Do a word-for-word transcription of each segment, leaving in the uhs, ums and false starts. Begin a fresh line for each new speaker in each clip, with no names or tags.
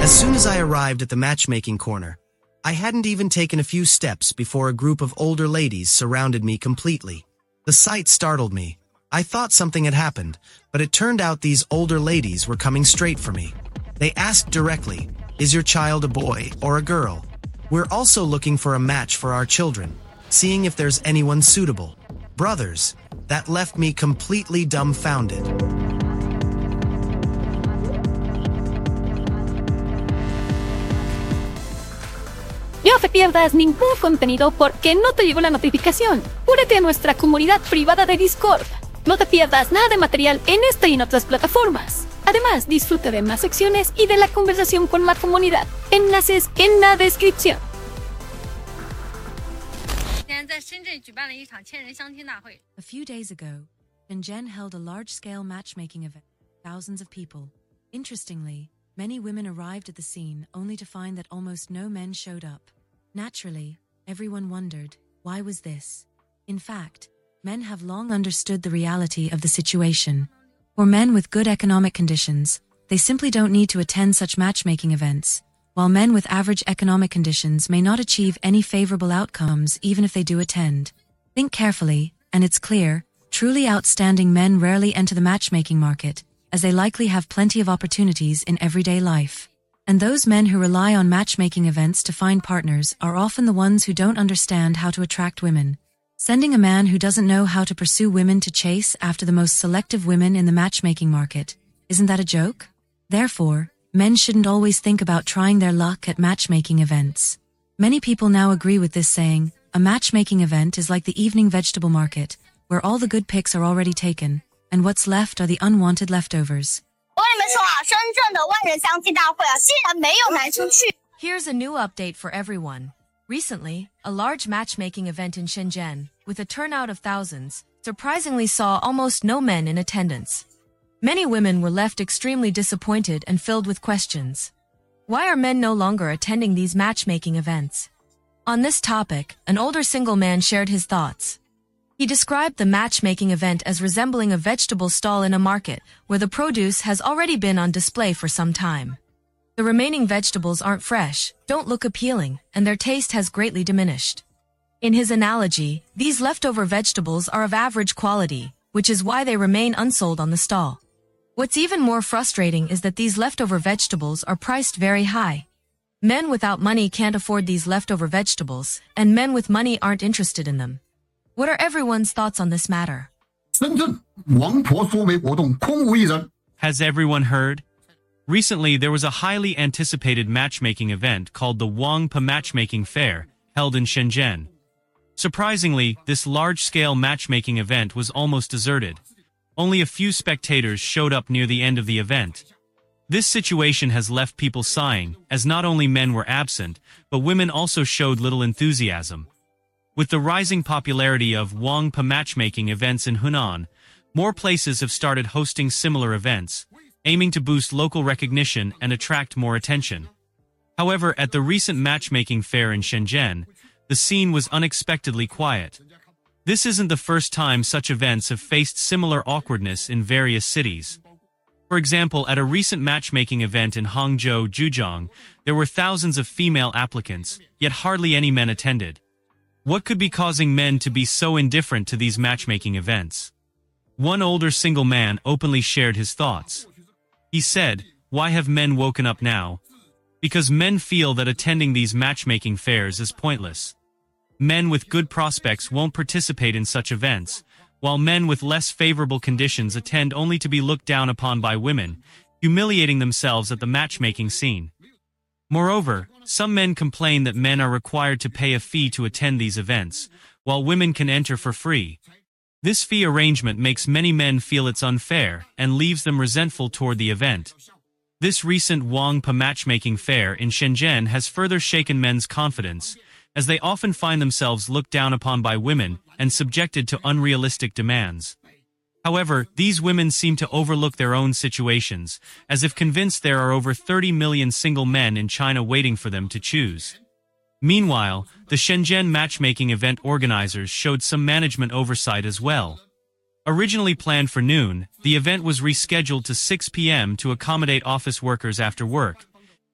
As soon as I arrived at the matchmaking corner, I hadn't even taken a few steps before a group of older ladies surrounded me completely. The sight startled me. I thought something had happened, but it turned out these older ladies were coming straight for me. They asked directly, "Is your child a boy or a girl? We're also looking for a match for our children, seeing if there's anyone suitable." Brothers, that left me completely dumbfounded.
No te pierdas ningún contenido porque no te llegó la notificación. Únete a nuestra comunidad privada de Discord. No te pierdas nada de material en esta y en otras plataformas. Además, disfruta de más secciones y de la conversación con la comunidad. Enlaces en la descripción.
A few days ago, Shenzhen held a large-scale matchmaking event with thousands of people. Interestingly, many women arrived at the scene only to find that almost no men showed up. Naturally, everyone wondered, why was this? In fact, men have long understood the reality of the situation. For men with good economic conditions, they simply don't need to attend such matchmaking events, while men with average economic conditions may not achieve any favorable outcomes even if they do attend. Think carefully, and it's clear, truly outstanding men rarely enter the matchmaking market, as they likely have plenty of opportunities in everyday life. And those men who rely on matchmaking events to find partners are often the ones who don't understand how to attract women. Sending a man who doesn't know how to pursue women to chase after the most selective women in the matchmaking market, isn't that a joke? Therefore, men shouldn't always think about trying their luck at matchmaking events. Many people now agree with this saying, a matchmaking event is like the evening vegetable market, where all the good picks are already taken, and what's left are the unwanted leftovers.
Here's a new update for everyone. Recently, a large matchmaking event in Shenzhen, with a turnout of thousands, surprisingly saw almost no men in attendance. Many women were left extremely disappointed and filled with questions. Why are men no longer attending these matchmaking events? On this topic, an older single man shared his thoughts. He described the matchmaking event as resembling a vegetable stall in a market, where the produce has already been on display for some time. The remaining vegetables aren't fresh, don't look appealing, and their taste has greatly diminished. In his analogy, these leftover vegetables are of average quality, which is why they remain unsold on the stall. What's even more frustrating is that these leftover vegetables are priced very high. Men without money can't afford these leftover vegetables, and men with money aren't interested in them. What are everyone's thoughts on this matter?
Has everyone heard? Recently, there was a highly anticipated matchmaking event called the Wangpa Matchmaking Fair, held in Shenzhen. Surprisingly, this large-scale matchmaking event was almost deserted. Only a few spectators showed up near the end of the event. This situation has left people sighing, as not only men were absent, but women also showed little enthusiasm. With the rising popularity of Wangpa matchmaking events in Hunan, more places have started hosting similar events, aiming to boost local recognition and attract more attention. However, at the recent matchmaking fair in Shenzhen, the scene was unexpectedly quiet. This isn't the first time such events have faced similar awkwardness in various cities. For example, at a recent matchmaking event in Hangzhou, Zhejiang, there were thousands of female applicants, yet hardly any men attended. What could be causing men to be so indifferent to these matchmaking events? One older single man openly shared his thoughts. He said, "Why have men woken up now? Because men feel that attending these matchmaking fairs is pointless. Men with good prospects won't participate in such events, while men with less favorable conditions attend only to be looked down upon by women, humiliating themselves at the matchmaking scene." Moreover, some men complain that men are required to pay a fee to attend these events, while women can enter for free. This fee arrangement makes many men feel it's unfair and leaves them resentful toward the event. This recent Wangpa matchmaking fair in Shenzhen has further shaken men's confidence, as they often find themselves looked down upon by women and subjected to unrealistic demands. However, these women seem to overlook their own situations, as if convinced there are over thirty million single men in China waiting for them to choose. Meanwhile, the Shenzhen matchmaking event organizers showed some management oversight as well. Originally planned for noon, the event was rescheduled to six p m to accommodate office workers after work,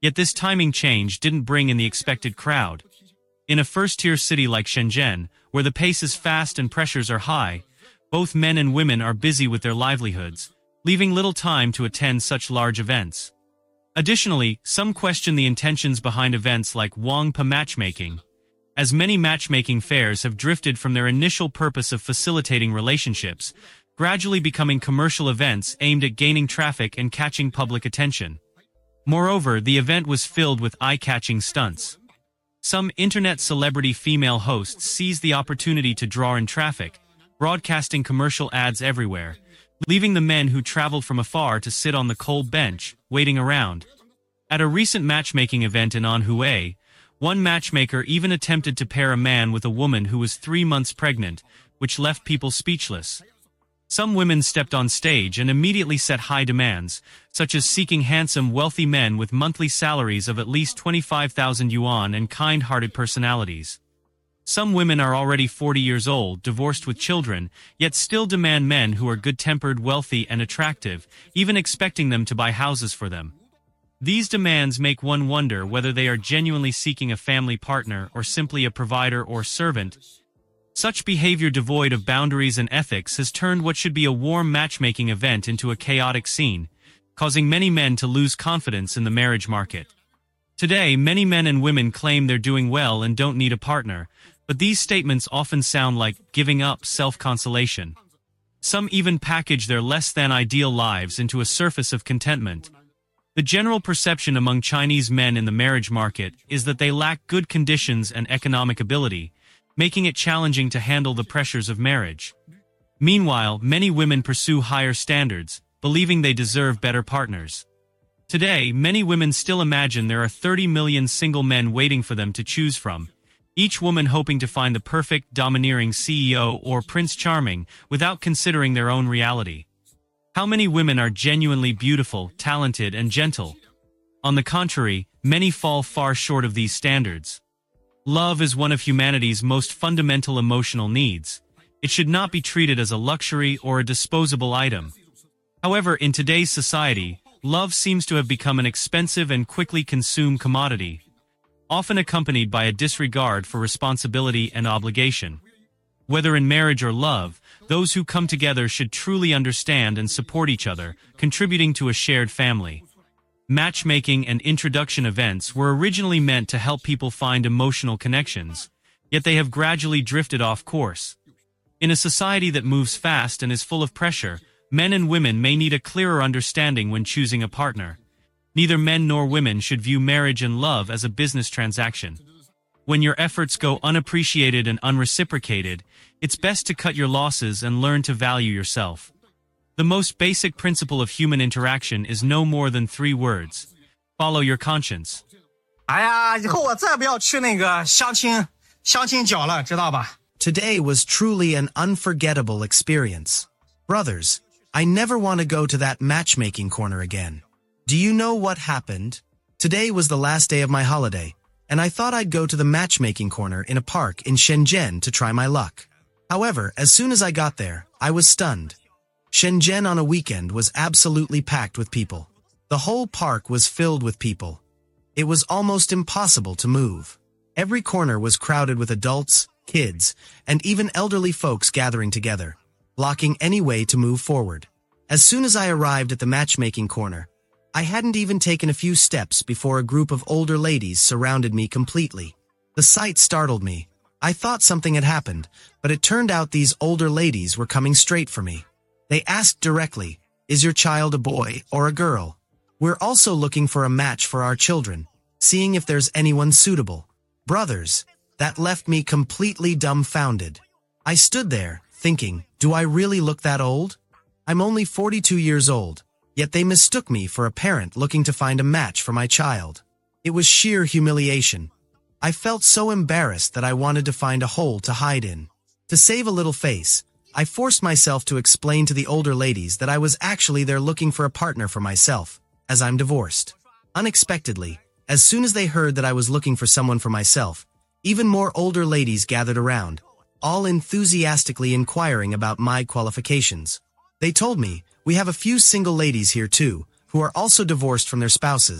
Yet this timing change didn't bring in the expected crowd. In a first-tier city like Shenzhen, where the pace is fast and pressures are high, both men and women are busy with their livelihoods, leaving little time to attend such large events. Additionally, some question the intentions behind events like Wangpa matchmaking, as many matchmaking fairs have drifted from their initial purpose of facilitating relationships, gradually becoming commercial events aimed at gaining traffic and catching public attention. Moreover, the event was filled with eye-catching stunts. Some internet celebrity female hosts seized the opportunity to draw in traffic, broadcasting commercial ads everywhere, leaving the men who traveled from afar to sit on the cold bench, waiting around. At a recent matchmaking event in Anhui, one matchmaker even attempted to pair a man with a woman who was three months pregnant, which left people speechless. Some women stepped on stage and immediately set high demands, such as seeking handsome, wealthy men with monthly salaries of at least twenty-five thousand yuan and kind-hearted personalities. Some women are already forty years old, divorced with children, yet still demand men who are good-tempered, wealthy, and attractive, even expecting them to buy houses for them. These demands make one wonder whether they are genuinely seeking a family partner or simply a provider or servant. Such behavior devoid of boundaries and ethics has turned what should be a warm matchmaking event into a chaotic scene, causing many men to lose confidence in the marriage market. Today, many men and women claim they're doing well and don't need a partner, but these statements often sound like giving up self-consolation. Some even package their less-than-ideal lives into a surface of contentment. The general perception among Chinese men in the marriage market is that they lack good conditions and economic ability, making it challenging to handle the pressures of marriage. Meanwhile, many women pursue higher standards, believing they deserve better partners. Today, many women still imagine there are thirty million single men waiting for them to choose from, each woman hoping to find the perfect, domineering C E O or Prince Charming without considering their own reality. How many women are genuinely beautiful, talented, and gentle? On the contrary, many fall far short of these standards. Love is one of humanity's most fundamental emotional needs. It should not be treated as a luxury or a disposable item. However, in today's society, love seems to have become an expensive and quickly consumed commodity, often accompanied by a disregard for responsibility and obligation. Whether in marriage or love, those who come together should truly understand and support each other, contributing to a shared family. Matchmaking and introduction events were originally meant to help people find emotional connections, yet they have gradually drifted off course. In a society that moves fast and is full of pressure, men and women may need a clearer understanding when choosing a partner. Neither men nor women should view marriage and love as a business transaction. When your efforts go unappreciated and unreciprocated, it's best to cut your losses and learn to value yourself. The most basic principle of human interaction is no more than three words. Follow your conscience.
哎呀，以后我再不要去那个相亲相亲角了，知道吧？
Today was truly an unforgettable experience. Brothers, I never want to go to that matchmaking corner again. Do you know what happened? Today was the last day of my holiday, and I thought I'd go to the matchmaking corner in a park in Shenzhen to try my luck. However, as soon as I got there, I was stunned. Shenzhen on a weekend was absolutely packed with people. The whole park was filled with people. It was almost impossible to move. Every corner was crowded with adults, kids, and even elderly folks gathering together, blocking any way to move forward. As soon as I arrived at the matchmaking corner, I hadn't even taken a few steps before a group of older ladies surrounded me completely. The sight startled me. I thought something had happened, but it turned out these older ladies were coming straight for me. They asked directly, "Is your child a boy or a girl? We're also looking for a match for our children, seeing if there's anyone suitable." Brothers, that left me completely dumbfounded. I stood there, thinking, do I really look that old? I'm only forty-two years old, yet they mistook me for a parent looking to find a match for my child. It was sheer humiliation. I felt so embarrassed that I wanted to find a hole to hide in. To save a little face, I forced myself to explain to the older ladies that I was actually there looking for a partner for myself, as I'm divorced. Unexpectedly, as soon as they heard that I was looking for someone for myself, even more older ladies gathered around, all enthusiastically inquiring about my qualifications. They told me, "We have a few single ladies here too, who are also divorced from their spouses.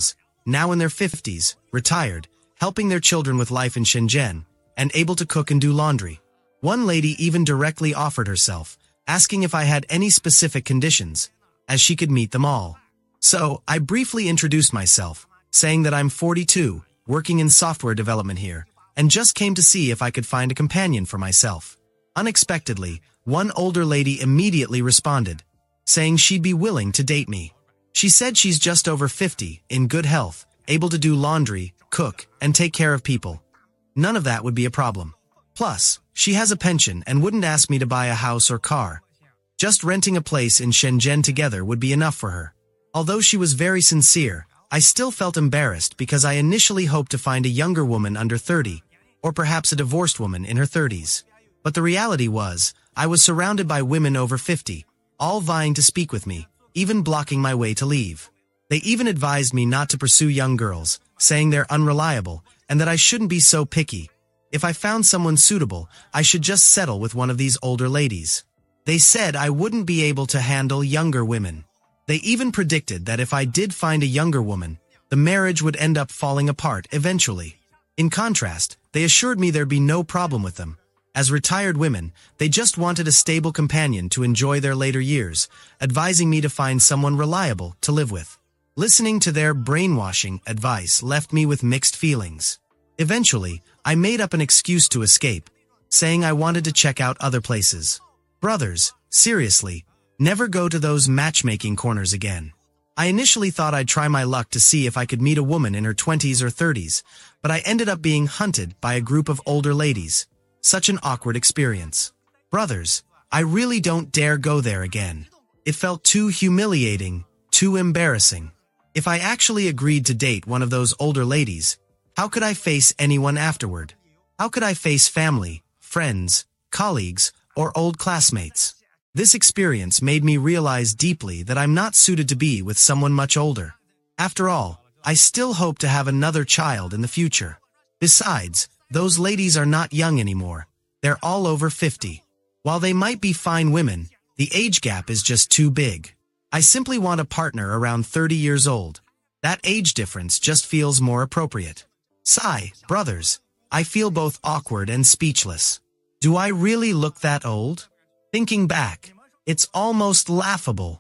now in their fifties, retired, helping their children with life in Shenzhen, and able to cook and do laundry. One lady even directly offered herself, asking if I had any specific conditions, as she could meet them all. So, I briefly introduced myself, saying that I'm forty-two, working in software development here, and just came to see if I could find a companion for myself. Unexpectedly, one older lady immediately responded, saying she'd be willing to date me. She said she's just over fifty, in good health, able to do laundry, cook, and take care of people. None of that would be a problem. Plus, she has a pension and wouldn't ask me to buy a house or car. Just renting a place in Shenzhen together would be enough for her. Although she was very sincere, I still felt embarrassed because I initially hoped to find a younger woman under thirty, or perhaps a divorced woman in her thirties. But the reality was, I was surrounded by women over fifty, all vying to speak with me, even blocking my way to leave. They even advised me not to pursue young girls, saying they're unreliable, and that I shouldn't be so picky. If I found someone suitable, I should just settle with one of these older ladies. They said I wouldn't be able to handle younger women. They even predicted that if I did find a younger woman, the marriage would end up falling apart eventually. In contrast, they assured me there'd be no problem with them. As retired women, they just wanted a stable companion to enjoy their later years, advising me to find someone reliable to live with. Listening to their brainwashing advice left me with mixed feelings. Eventually, I made up an excuse to escape, saying I wanted to check out other places. Brothers, seriously, never go to those matchmaking corners again. I initially thought I'd try my luck to see if I could meet a woman in her twenties or thirties, but I ended up being hunted by a group of older ladies. Such an awkward experience. Brothers, I really don't dare go there again. It felt too humiliating, too embarrassing. If I actually agreed to date one of those older ladies, how could I face anyone afterward? How could I face family, friends, colleagues, or old classmates? This experience made me realize deeply that I'm not suited to be with someone much older. After all, I still hope to have another child in the future. Besides, those ladies are not young anymore. They're all over fifty. While they might be fine women, the age gap is just too big. I simply want a partner around thirty years old. That age difference just feels more appropriate. Sigh, brothers, I feel both awkward and speechless. Do I really look that old? Thinking back, it's almost laughable.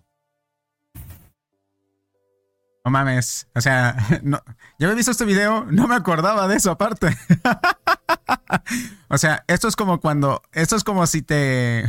No mames, o sea, no, yo había visto este video, no me acordaba de eso aparte. O sea, esto es como cuando, esto es como si te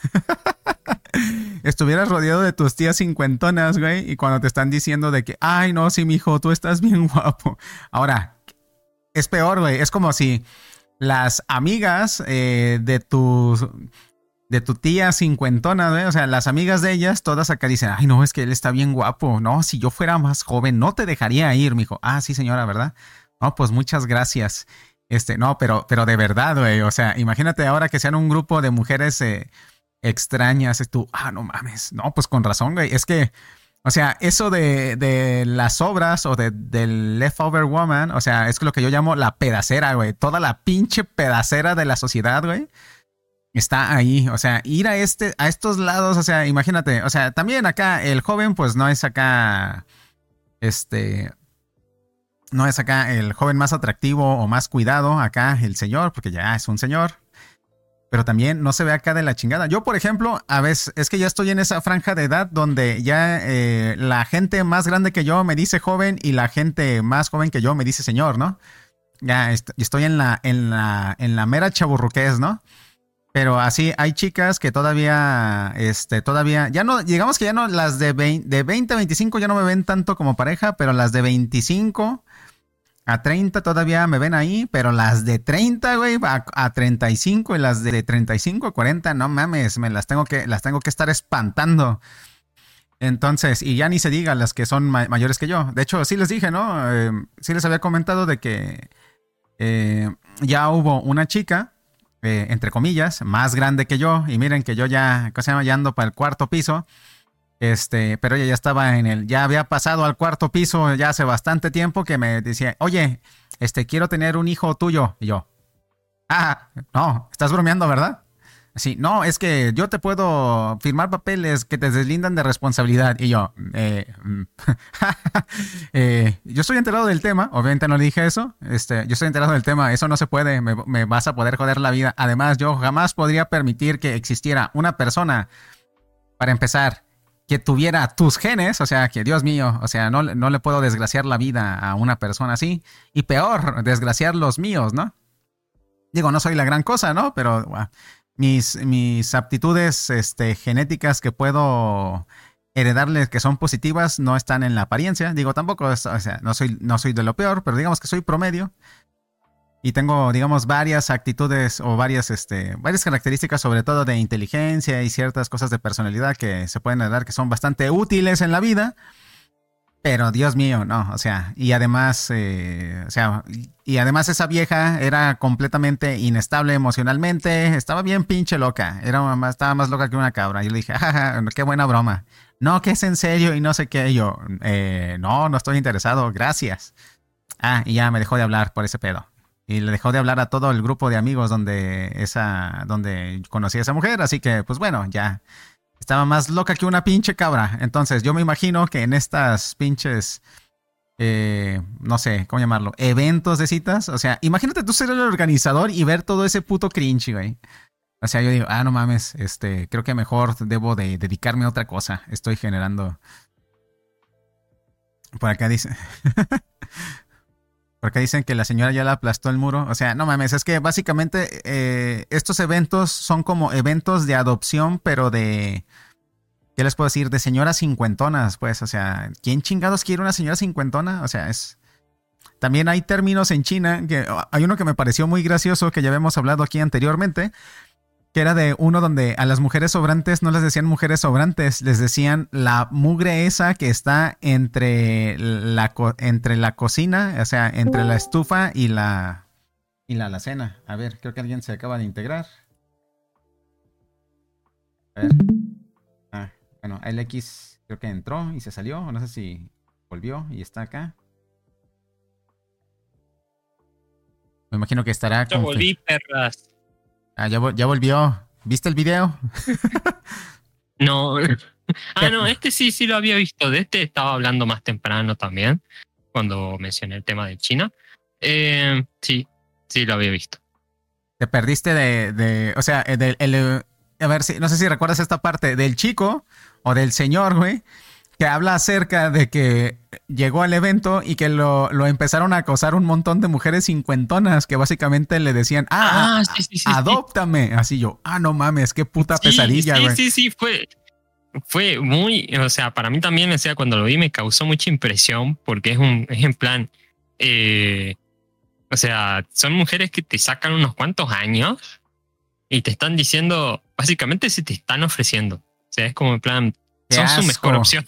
estuvieras rodeado de tus tías cincuentonas, güey, y cuando te están diciendo de que, ay, no, sí, mijo, tú estás bien guapo. Ahora, es peor, güey, es como si las amigas eh, de tus... de tu tía cincuentona, ¿eh? O sea, las amigas de ellas, todas acá dicen, ay, no, es que él está bien guapo. No, si yo fuera más joven, no te dejaría ir, mijo. Ah, sí, señora, ¿verdad? No, pues muchas gracias. Este, no, pero, pero de verdad, güey. O sea, imagínate ahora que sean un grupo de mujeres eh, extrañas. Y tú, ah, no mames. No, pues con razón, güey. Es que, o sea, eso de, de las obras o de, del leftover woman, o sea, es lo que yo llamo la pedacera, güey. Toda la pinche pedacera de la sociedad, güey. Está ahí, o sea, ir a este, a estos lados, o sea, imagínate, o sea, también acá el joven, pues no es acá, este, no es acá el joven más atractivo o más cuidado, acá el señor, porque ya es un señor, pero también no se ve acá de la chingada. Yo, por ejemplo, a veces, es que ya estoy en esa franja de edad donde ya eh, la gente más grande que yo me dice joven y la gente más joven que yo me dice señor, ¿no? Ya est- estoy en la, en la, en la mera chaburruqués, ¿no? Pero así hay chicas que todavía, este, todavía, ya no, digamos que ya no, las de veinte, de veinte a veinticinco ya no me ven tanto como pareja, pero las de veinticinco a treinta todavía me ven ahí, pero las de treinta, güey, a, a treinta y cinco y las de treinta y cinco a cuarenta, no mames, me las tengo que, las tengo que estar espantando. Entonces, y ya ni se diga las que son ma- mayores que yo. De hecho, sí les dije, ¿no? Eh, sí les había comentado de que eh, ya hubo una chica, Eh, entre comillas, más grande que yo, y miren que yo ya, ¿cómo se llama? Ya ando para el cuarto piso, este, pero ella ya estaba en el, ya había pasado al cuarto piso ya hace bastante tiempo, que me decía, oye, este, quiero tener un hijo tuyo, y yo, ah, no, estás bromeando, ¿verdad? Así, no, es que yo te puedo firmar papeles que te deslindan de responsabilidad. Y yo, eh, eh, yo estoy enterado del tema, obviamente no le dije eso, este, yo estoy enterado del tema, eso no se puede, me, me vas a poder joder la vida. Además, yo jamás podría permitir que existiera una persona, para empezar, que tuviera tus genes, o sea, que Dios mío, o sea, no, no le puedo desgraciar la vida a una persona así, y peor, desgraciar los míos, ¿no? Digo, no soy la gran cosa, ¿no? Pero bueno, mis, mis aptitudes este, genéticas que puedo heredarles que son positivas no están en la apariencia. Digo, tampoco, es, o sea, no soy, no soy de lo peor, pero digamos que soy promedio. Y tengo, digamos, varias actitudes o varias, este, varias características, sobre todo de inteligencia y ciertas cosas de personalidad que se pueden heredar que son bastante útiles en la vida. Pero Dios mío, no, o sea, y además, eh, o sea, y además esa vieja era completamente inestable emocionalmente, estaba bien pinche loca, era más, estaba más loca que una cabra. Yo le dije, jaja, qué buena broma. No, que es en serio y no sé qué. Y yo, eh, no, no estoy interesado, gracias. Ah, y ya me dejó de hablar por ese pedo. Y le dejó de hablar a todo el grupo de amigos donde esa, donde conocí a esa mujer. Así que, pues bueno, ya estaba más loca que una pinche cabra. Entonces, yo me imagino que en estas pinches, eh, no sé, ¿cómo llamarlo? Eventos de citas. O sea, imagínate tú ser el organizador y ver todo ese puto cringe, güey. O sea, yo digo, ah, no mames, este, creo que mejor debo de dedicarme a otra cosa. Estoy generando. Por acá dice. Porque dicen que la señora ya le aplastó el muro. O sea, no mames, es que básicamente eh, estos eventos son como eventos de adopción, pero de... ¿Qué les puedo decir? De señoras cincuentonas, pues. O sea, ¿quién chingados quiere una señora cincuentona? O sea, es... También hay términos en China, que hay uno que me pareció muy gracioso, que ya habíamos hablado aquí anteriormente, que era de uno donde a las mujeres sobrantes no les decían mujeres sobrantes, les decían la mugre esa que está entre la, co- entre la cocina, o sea, entre la estufa y la, y la alacena. A ver, creo que alguien se acaba de integrar. A ver. Ah, bueno, el X creo que entró y se salió, no sé si volvió y está acá. Me imagino que estará...
Yo volví, perras.
Ah, ya, vol- ya volvió. ¿Viste el video?
No. Ah, no, este sí, sí lo había visto. De este estaba hablando más temprano también, cuando mencioné el tema de China. Eh, sí, sí lo había visto.
Te perdiste de... de o sea, del, el, a ver, si, no sé si recuerdas esta parte del chico o del señor, güey, que habla acerca de que llegó al evento y que lo, lo empezaron a acosar un montón de mujeres cincuentonas que básicamente le decían, ah,
Ah, sí, sí, sí,
adóptame. Sí. Así yo, ah, no mames, qué puta
sí,
pesadilla, güey.
Sí, sí, sí, fue, fue muy, o sea, para mí también, o sea, cuando lo vi me causó mucha impresión porque es un, es en plan, eh, o sea, son mujeres que te sacan unos cuantos años y te están diciendo, básicamente se te están ofreciendo. O sea, es como en plan, son su mejor opción.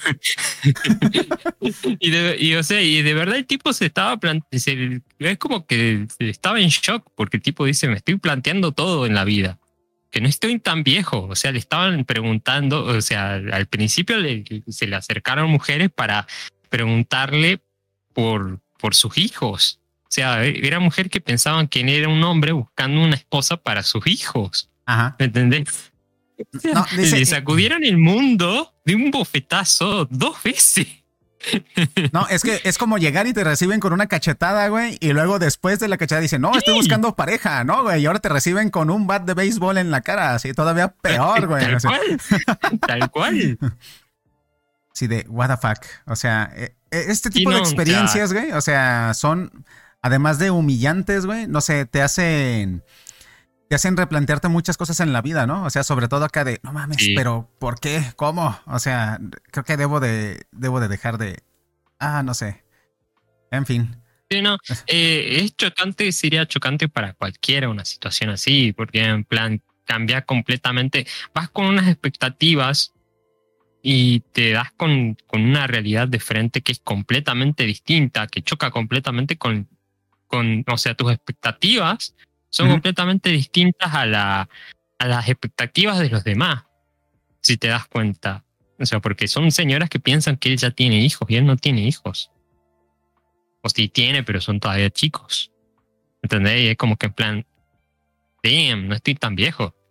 y, de, y, o sea, y de verdad el tipo se estaba planteando, es como que estaba en shock porque el tipo dice, me estoy planteando todo en la vida, que no estoy tan viejo. O sea, le estaban preguntando, o sea, al principio le, se le acercaron mujeres para preguntarle por, por sus hijos. O sea, era mujer que pensaban que él era un hombre buscando una esposa para sus hijos.
Ajá.
¿Me entendés? O sea, no, dice, le sacudieron el mundo de un bofetazo dos veces.
No, es que es como llegar y te reciben con una cachetada, güey, y luego después de la cachetada dicen, no, estoy buscando pareja, ¿no, güey? Y ahora te reciben con un bat de béisbol en la cara, así todavía peor, güey.
Tal
o sea,
cual, tal cual.
Sí, de what the fuck. O sea, este tipo
sí, no,
de experiencias,
o sea,
güey, o sea, son, además de humillantes, güey, no sé, te hacen... te hacen replantearte muchas cosas en la vida, ¿no? O sea, sobre todo acá de, no mames, sí. Pero ¿por qué? ¿Cómo? O sea, creo que debo de, debo de dejar de, ah, no sé. En fin.
Sí, no, eh, es chocante, sería chocante para cualquiera una situación así, porque en plan cambia completamente, vas con unas expectativas y te das con, con una realidad de frente que es completamente distinta, que choca completamente con, con o sea, tus expectativas son uh-huh. completamente distintas a, la, a las expectativas de los demás, si te das cuenta. O sea, porque son señoras que piensan que él ya tiene hijos y él no tiene hijos. O sí tiene, pero son todavía chicos. ¿Entendés? Y es como que en plan, damn, no estoy tan viejo.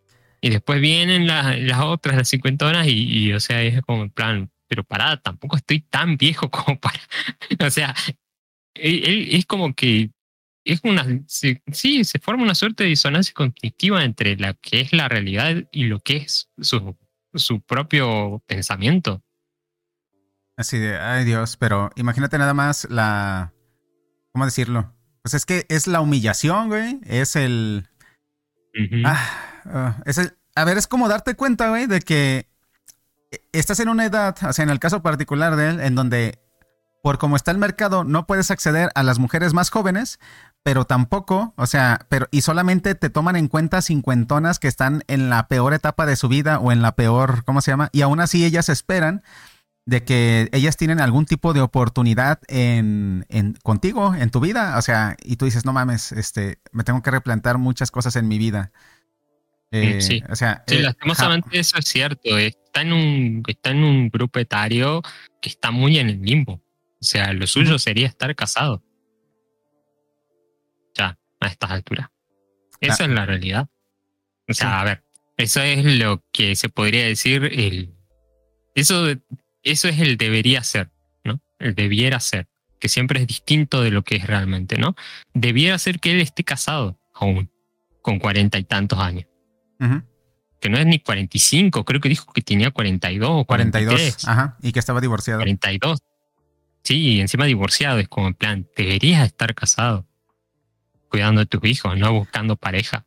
Y después vienen las, las otras, las cincuentonas, y, y, o sea, es como en plan, pero pará, tampoco estoy tan viejo como para... o sea, él, él es como que es una... Se, sí, se forma una suerte de disonancia cognitiva entre la que es la realidad y lo que es su, su propio pensamiento.
Así de, ay Dios, pero imagínate nada más la... ¿Cómo decirlo? Pues es que es la humillación, güey. Es el...
Uh-huh.
Ah, uh, es el... A ver, es como darte cuenta, güey, de que estás en una edad, o sea, en el caso particular de él, en donde por como está el mercado no puedes acceder a las mujeres más jóvenes, pero tampoco, o sea, pero y solamente te toman en cuenta cincuentonas que están en la peor etapa de su vida o en la peor, ¿cómo se llama? Y aún así ellas esperan de que ellas tienen algún tipo de oportunidad en, en contigo, en tu vida, o sea, y tú dices, no mames, este, me tengo que replantar muchas cosas en mi vida. Eh,
sí,
o sea,
sí,
eh,
lastimosamente ja. eso es cierto. Está en un está en un grupo etario que está muy en el limbo. O sea, lo suyo uh-huh. sería estar casado. Ya, a estas alturas. Esa ah. es la realidad. O sea, sí. a ver, eso es lo que se podría decir el eso eso es el debería ser, ¿no? El debiera ser, que siempre es distinto de lo que es realmente, ¿no? Debiera ser que él esté casado aún con cuarenta y tantos años.
Uh-huh.
Que no es ni cuarenta y cinco, creo que dijo que tenía cuarenta y dos o cuarenta y tres.
cuarenta y dos, ajá, y que estaba divorciado.
cuarenta y dos. Sí, y encima divorciado, es como en plan, deberías estar casado, cuidando de tus hijos, no buscando pareja.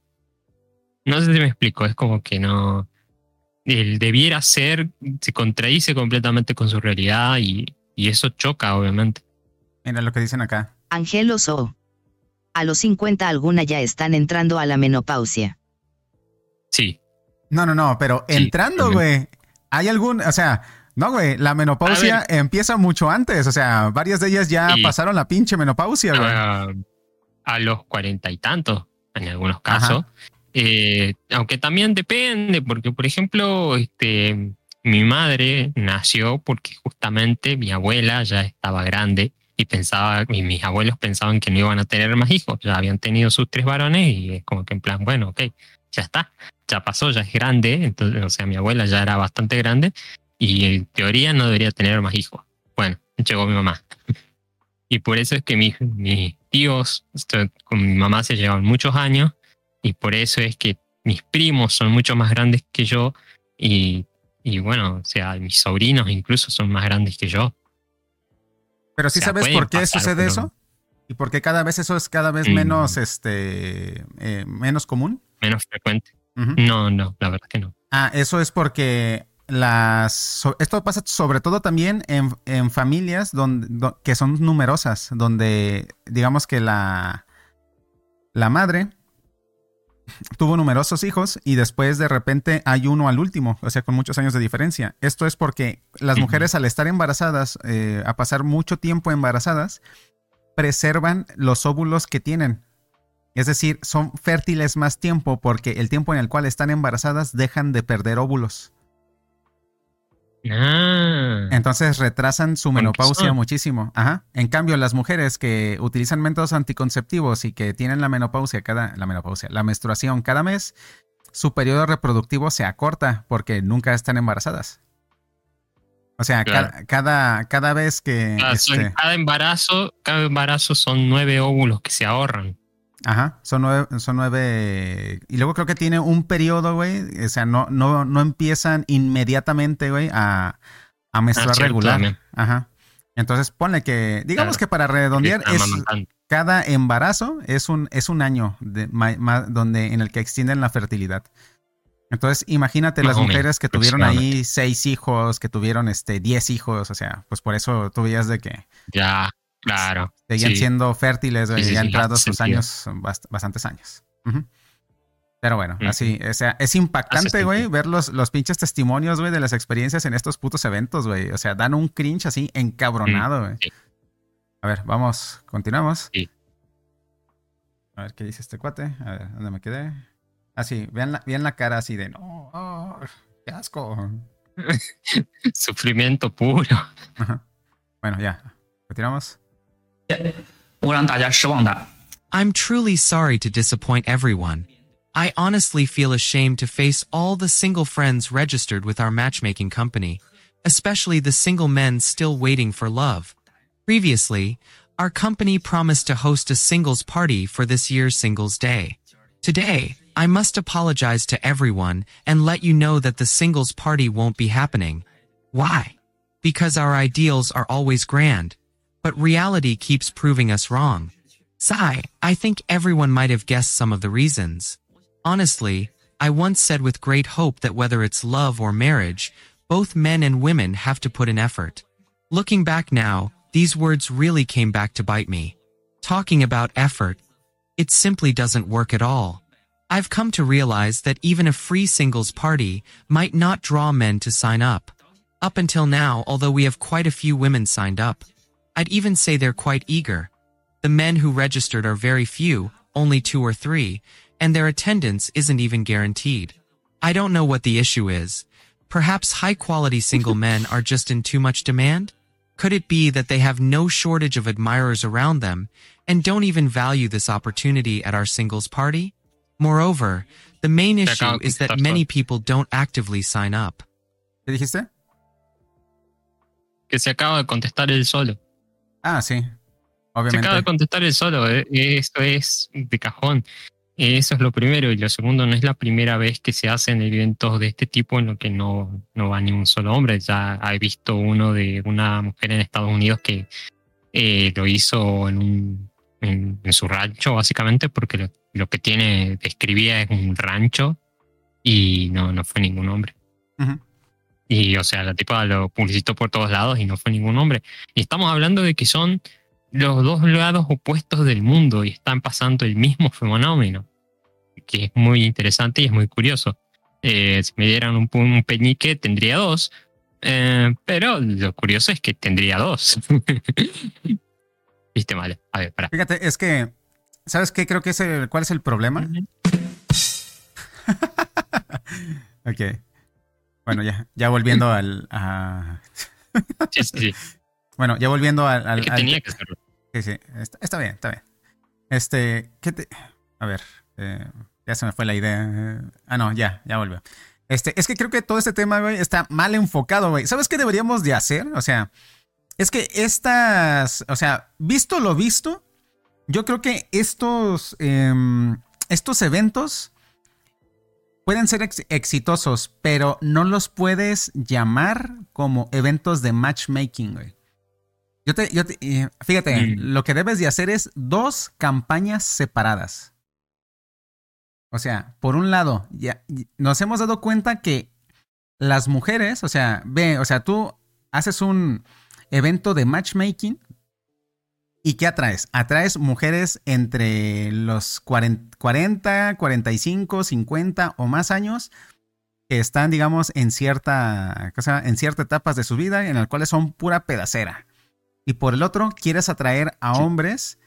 No sé si me explico, es como que no... El debiera ser, se contradice completamente con su realidad y, y eso choca, obviamente.
Mira lo que dicen acá.
Angeloso. A los cincuenta algunas ya están entrando a la menopausia.
Sí.
No, no, no, pero sí, entrando, güey, hay algún, o sea, no, güey, la menopausia empieza mucho antes, o sea, varias de ellas ya sí. pasaron la pinche menopausia, güey.
Uh, a los cuarenta y tantos, en algunos casos. Eh, aunque también depende, porque, por ejemplo, este, mi madre nació porque justamente mi abuela ya estaba grande y pensaba, y mis abuelos pensaban que no iban a tener más hijos, ya habían tenido sus tres varones y es como que en plan, bueno, ok, ya está, ya pasó, ya es grande, entonces, o sea, mi abuela ya era bastante grande y en teoría no debería tener más hijos. Bueno, llegó mi mamá. Y por eso es que mis, mis tíos con mi mamá se llevan muchos años y por eso es que mis primos son mucho más grandes que yo y, y bueno, o sea, mis sobrinos incluso son más grandes que yo.
Pero sí, o sea, sabes por qué pasar, sucede pero... eso y por qué cada vez eso es cada vez menos, mm. este, eh, menos común.
Menos frecuente. Uh-huh. No, no, la verdad que no.
Ah, eso es porque las esto pasa sobre todo también en, en familias donde, do, que son numerosas, donde digamos que la, la madre tuvo numerosos hijos y después de repente hay uno al último, o sea, con muchos años de diferencia. Esto es porque las mujeres uh-huh. al estar embarazadas, eh, a pasar mucho tiempo embarazadas, preservan los óvulos que tienen. Es decir, son fértiles más tiempo porque el tiempo en el cual están embarazadas dejan de perder óvulos.
Ah.
Entonces retrasan su menopausia muchísimo. Ajá. En cambio, las mujeres que utilizan métodos anticonceptivos y que tienen la menopausia cada, la menopausia, la menstruación cada mes, su periodo reproductivo se acorta porque nunca están embarazadas. O sea, claro. ca- cada, cada vez que...
Ah,
este...
son, cada embarazo, cada embarazo son nueve óvulos que se ahorran.
Ajá, son nueve, son nueve. Y luego creo que tiene un periodo, güey. O sea, no, no, no empiezan inmediatamente, güey, a, a menstruar ah, regular. También. Ajá. Entonces ponle que, digamos claro, que para redondear, es cada embarazo es un, es un año de, ma, ma, donde, en el que extienden la fertilidad. Entonces, imagínate no, las mujeres menos, que tuvieron ahí seis hijos, que tuvieron este diez hijos, o sea, pues por eso tú veías de que.
Ya. Claro.
Seguían
sí.
siendo fértiles, güey, sí, sí, ya
sí,
entrados sus
sentido.
años, bast- bastantes años. Uh-huh. Pero bueno, uh-huh. así, o sea, es
Hace
impactante, güey,
sentido.
ver los, los pinches testimonios, güey, de las experiencias en estos putos eventos, güey. O sea, dan un cringe así encabronado, güey. Uh-huh. Sí. A ver, vamos, continuamos.
Sí.
A ver, ¿qué dice este cuate? A ver, ¿dónde me quedé? Ah, sí, vean la, vean la cara así de, no, oh, qué asco.
Sufrimiento puro.
Uh-huh. Bueno, ya, continuamos.
I'm truly sorry to disappoint everyone. I honestly feel ashamed to face all the single friends registered with our matchmaking company, especially the single men still waiting for love. Previously, our company promised to host a singles party for this year's Singles Day. Today, I must apologize to everyone and let you know that the singles party won't be happening. Why? Because our ideals are always grand, but reality keeps proving us wrong. Sigh, I think everyone might have guessed some of the reasons. Honestly, I once said with great hope that whether it's love or marriage, both men and women have to put in effort. Looking back now, these words really came back to bite me. Talking about effort, it simply doesn't work at all. I've come to realize that even a free singles party might not draw men to sign up. Up until now, although we have quite a few women signed up, I'd even say they're quite eager. The men who registered are very few, only two or three, and their attendance isn't even guaranteed. I don't know what the issue is. Perhaps high-quality single men are just in too much demand? Could it be that they have no shortage of admirers around them and don't even value this opportunity at our singles party? Moreover, the main issue is that many people don't actively sign up.
¿Qué dijiste?
Que se acaba de contestar él solo.
Ah, sí. Obviamente.
Se acaba de contestar él solo. Eso es de cajón. Eso es lo primero. Y lo segundo, no es la primera vez que se hacen eventos de este tipo en lo que no, no va ni un solo hombre. Ya he visto uno de una mujer en Estados Unidos que eh, lo hizo en, un, en, en su rancho, básicamente, porque lo, lo que tiene, describía es un rancho y no, no fue ningún hombre.
Uh-huh.
Y, o sea, la tipa lo publicitó por todos lados y no fue ningún hombre. Y estamos hablando de que son los dos lados opuestos del mundo y están pasando el mismo fenómeno, que es muy interesante y es muy curioso. Eh, si me dieran un, un peñique, tendría dos, eh, pero lo curioso es que tendría dos. Viste, vale. A ver, para.
Fíjate, es que, ¿sabes qué? Creo que es el, ¿cuál es el problema? Uh-huh. Ok. Bueno, ya, ya volviendo al... A...
sí, sí, sí.
Bueno, ya volviendo al... al,
es que
al...
tenía que hacerlo.
Sí, sí. Está, está bien, está bien. Este, ¿qué te...? A ver, eh, ya se me fue la idea. Ah, no, ya, ya volvió. Este, es que creo que todo este tema, güey, está mal enfocado, güey. ¿Sabes qué deberíamos de hacer? O sea, es que estas... O sea, visto lo visto, yo creo que estos... Eh, estos eventos... pueden ser ex- exitosos, pero no los puedes llamar como eventos de matchmaking, güey. Yo te, yo te, eh, fíjate, mm. lo que debes de hacer es dos campañas separadas. O sea, por un lado, ya nos hemos dado cuenta que las mujeres, o sea, ve, o sea, tú haces un evento de matchmaking y ¿qué atraes? Atraes mujeres entre los cuarenta, cuarenta y cinco, cincuenta o más años que están, digamos, en cierta, o sea, en ciertas etapas de su vida en las cuales son pura pedacera. Y por el otro, quieres atraer a hombres,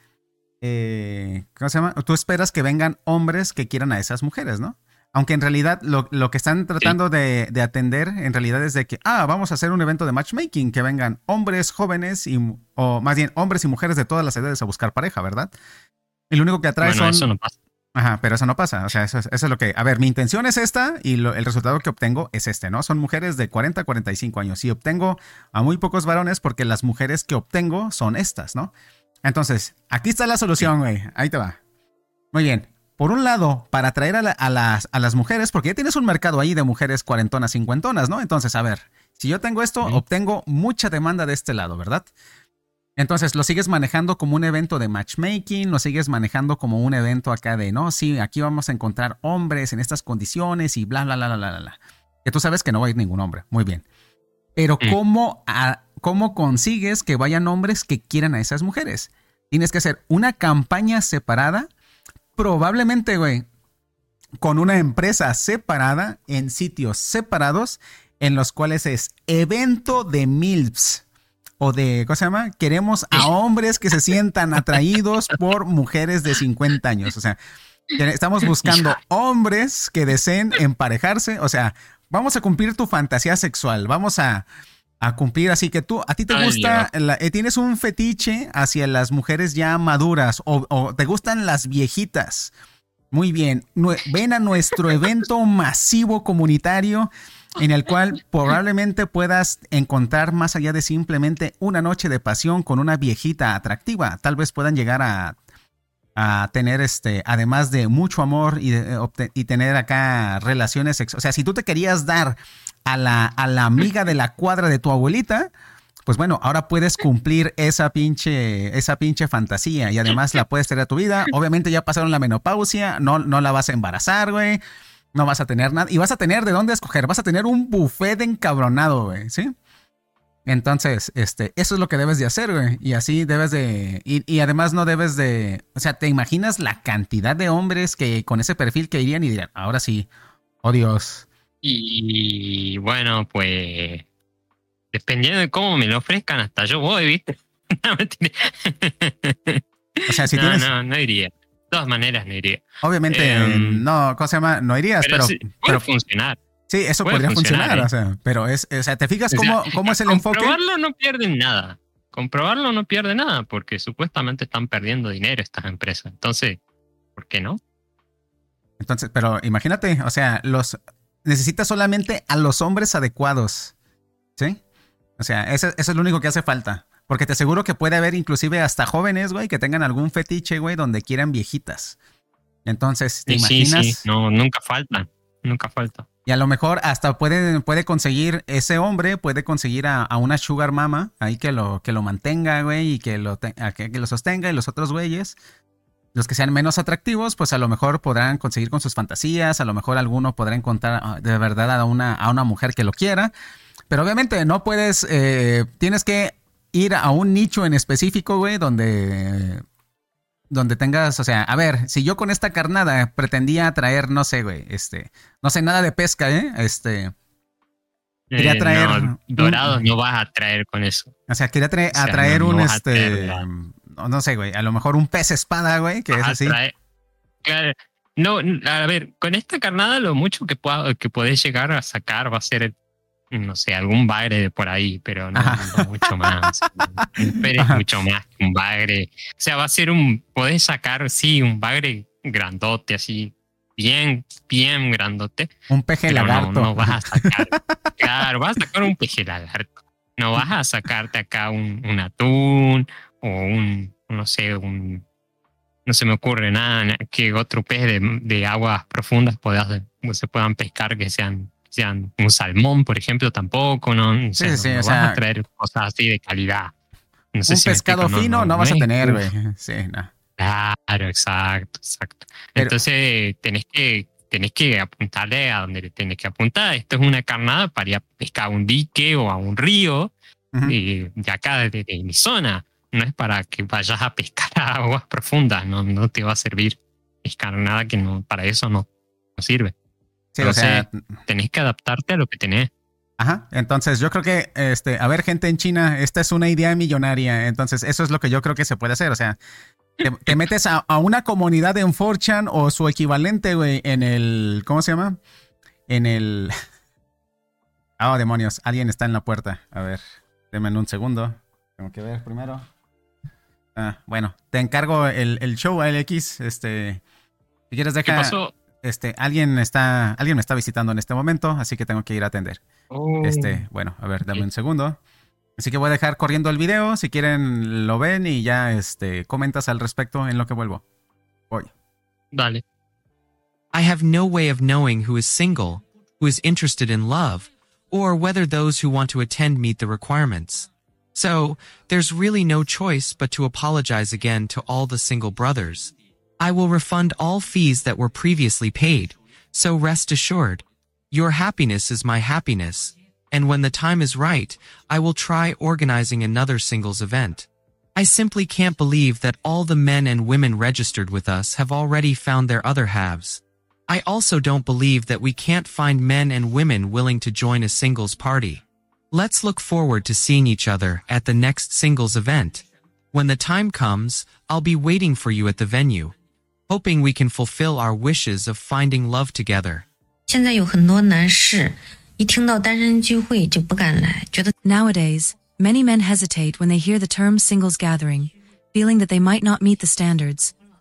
eh, ¿cómo se llama? Tú esperas que vengan hombres que quieran a esas mujeres, ¿no? Aunque en realidad lo, lo que están tratando sí. de, de atender en realidad es de que, ah, vamos a hacer un evento de matchmaking, que vengan hombres jóvenes y, o más bien hombres y mujeres de todas las edades a buscar pareja, ¿verdad? Y lo único que atrae
bueno,
son...
eso no pasa.
Ajá, pero eso no pasa. O sea, eso es, eso es lo que... A ver, mi intención es esta y lo, el resultado que obtengo es este, ¿no? Son mujeres de cuarenta a cuarenta y cinco años. Y obtengo a muy pocos varones porque las mujeres que obtengo son estas, ¿no? Entonces, aquí está la solución, güey. Ahí te va. Muy bien. Por un lado, para atraer a, la, a, las, a las mujeres, porque ya tienes un mercado ahí de mujeres cuarentonas, cincuentonas, ¿no? Entonces, a ver, si yo tengo esto, sí. obtengo mucha demanda de este lado, ¿verdad? Entonces, lo sigues manejando como un evento de matchmaking, lo sigues manejando como un evento acá de, no, sí, aquí vamos a encontrar hombres en estas condiciones y bla, bla, bla, bla, bla, bla. Que tú sabes que no va a ir ningún hombre. Muy bien. Pero, mm. ¿cómo, a, ¿cómo consigues que vayan hombres que quieran a esas mujeres? Tienes que hacer una campaña separada, probablemente, güey, con una empresa separada, en sitios separados, en los cuales es evento de MILFs. O de, ¿cómo se llama? Queremos a hombres que se sientan atraídos por mujeres de cincuenta años. O sea, estamos buscando hombres que deseen emparejarse. O sea, vamos a cumplir tu fantasía sexual. Vamos a, a cumplir. Así que tú, a ti te Ay, gusta, la, eh, tienes un fetiche hacia las mujeres ya maduras o, o te gustan las viejitas. Muy bien. Nue- ven a nuestro evento masivo comunitario en el cual probablemente puedas encontrar más allá de simplemente una noche de pasión con una viejita atractiva. Tal vez puedan llegar a, a tener, este, además de mucho amor y, de, obte- y tener acá relaciones sexuales. O sea, si tú te querías dar a la, a la amiga de la cuadra de tu abuelita, pues bueno, ahora puedes cumplir esa pinche, esa pinche fantasía y además la puedes tener a tu vida. Obviamente ya pasaron la menopausia, no, no la vas a embarazar, güey. No vas a tener nada. Y vas a tener de dónde escoger. Vas a tener un buffet encabronado, güey, ¿sí? Entonces, este, eso es lo que debes de hacer, güey. Y así debes de... Y, y además no debes de... O sea, ¿te imaginas la cantidad de hombres que con ese perfil que irían y dirían, ahora sí, oh Dios?
Y bueno, pues... Dependiendo de cómo me lo ofrezcan, hasta yo voy, ¿viste? No, mentira.
O sea, si
no,
tienes...
no, no iría. De todas maneras no iría.
Obviamente,
Eh,
no, ¿cómo se llama? No irías,
pero
pero...
sí, puede
pero
funcionar.
sí, eso
Puede
podría funcionar,
funcionar, ¿eh?
o sea, pero es... O sea, ¿te fijas
O sea,
cómo, cómo es el enfoque?
Comprobarlo no pierden nada. Comprobarlo no pierde nada porque supuestamente están perdiendo dinero estas empresas. Entonces, ¿por qué no?
Entonces, pero imagínate, o sea, los... Necesitas solamente a los hombres adecuados, ¿sí? O sea, eso, eso es lo único que hace falta. Porque te aseguro que puede haber inclusive hasta jóvenes, güey, que tengan algún fetiche, güey, donde quieran viejitas. Entonces, ¿te
Sí,
imaginas?
sí, sí. No, nunca falta. Nunca falta.
Y a lo mejor hasta puede, puede conseguir, ese hombre puede conseguir a, a una sugar mama ahí que lo, que lo mantenga, güey, y que lo, te- a que, que lo sostenga. Y los otros güeyes, los que sean menos atractivos, pues a lo mejor podrán conseguir con sus fantasías. A lo mejor alguno podrá encontrar ah, de verdad a una, a una mujer que lo quiera. Pero obviamente no puedes, eh, tienes que ir a un nicho en específico, güey, donde, donde tengas, o sea, a ver, si yo con esta carnada pretendía traer, no sé, güey, este, no sé nada de pesca, ¿eh? Este, quería
Eh,
traer...
no,
un-
dorados no vas a traer con eso.
O sea, quería traer,
O sea,
a traer
no-
un,
no vas a
este,
traer dorado.
no, no sé, güey, a lo mejor un pez espada, güey, que es
Vas a
así.
traer- claro, no, a ver, con esta carnada lo mucho que, pueda, que podés llegar a sacar va a ser, no sé, algún bagre de por ahí, pero no, no mucho más. Un pez es
Ajá.
mucho más que un bagre. O sea, va a ser un, podés sacar, sí, un bagre grandote, así, bien, bien grandote.
Un peje
Pero
lagarto.
No, no vas a sacar. Claro, vas a sacar un peje lagarto. No vas a sacarte acá un, un atún o un, no sé, un. No se me ocurre nada que otro pez de, de aguas profundas puedas, se puedan pescar que sean, sean un salmón, por ejemplo, tampoco. No, o sea,
Sí, sí,
no, no
o
vas
sea,
a traer cosas así de calidad. No sé
un
si me
pescado
explico,
fino no, vas a
es-
tener,
uf.
güey. Sí, no.
Claro, exacto, exacto.
Pero-
Entonces tenés que, tenés que apuntarle a donde le tenés que apuntar. Esto es una carnada para ir a pescar a un dique o a un río
Ujú.
eh, de acá, de, de mi zona. No es para que vayas a pescar a aguas profundas, no, no te va a servir pescar nada que no, para eso no, no sirve.
Sí, o sea,
Tenés que adaptarte a lo que tenés.
ajá. Entonces, yo creo que, este, a ver, gente en China, esta es una idea millonaria. Entonces, eso es lo que yo creo que se puede hacer. O sea, te, te metes a, a una comunidad en four chan o su equivalente, güey, en el, ¿cómo se llama? En el... Ah, oh, demonios, alguien está en la puerta. A ver, denme un segundo. Tengo que ver primero. Ah, bueno, te encargo el, el show, L X. Este, si quieres
¿Qué
deja...
pasó?
Este, alguien está, alguien me está visitando en este momento, así que tengo que ir a atender.
Oh,
Este, bueno, a ver, dame un segundo. Así que voy a dejar corriendo el video. Si quieren, lo ven y ya este, comentas al respecto en lo que vuelvo. Voy.
dale.
I have no way of knowing who is single, who is interested in love, or whether those who want to attend meet the requirements. So, there's really no choice but to apologize again to all the single brothers. I will refund all fees that were previously paid, so rest assured. Your happiness is my happiness, and when the time is right, I will try organizing another singles event. I simply can't believe that all the men and women registered with us have already found their other halves. I also don't believe that we can't find men and women willing to join a singles party. Let's look forward to seeing each other at the next singles event. When the time comes, I'll be waiting for you at the venue, hoping we can fulfill our wishes of finding love together.
现在有很多男士一听到单身聚会就不敢来，觉得
Nowadays, many men hesitate when they hear the term singles gathering, feeling that they might not meet the standards,